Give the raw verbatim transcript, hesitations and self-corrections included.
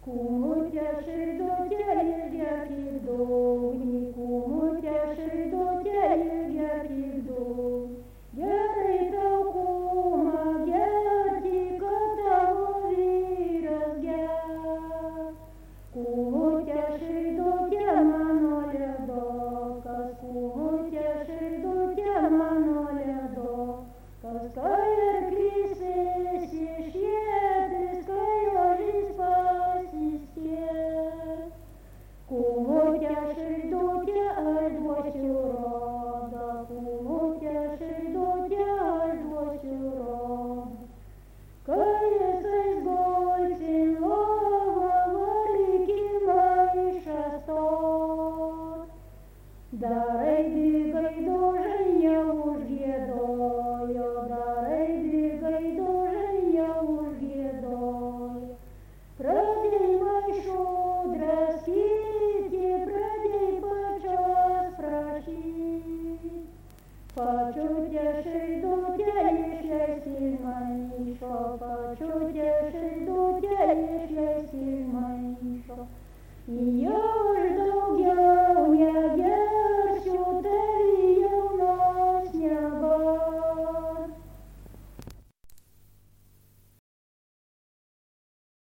Кумутя ширдотя єр'я піддовні, кумутя ширдотя єр'я піддовні. Герий та кума, герті котові розгя. Кумутя ширдотя маноля доказ, кумутя ширдотя маноля доказ. Кая кріси сішєти, скайо Кумутя ширдотя аж двосюрода, кумутя ширдотя аж двосюрода. Кая сей згольцін лова великий майша сто. Дарей двигай доження уж єдою, дарей двигай доження уж єдою. Продей майшу драсти, продей почас прощи. Почутя ширдотя ешля сильманишо, почутя ширдотя ешля сильманишо. Ее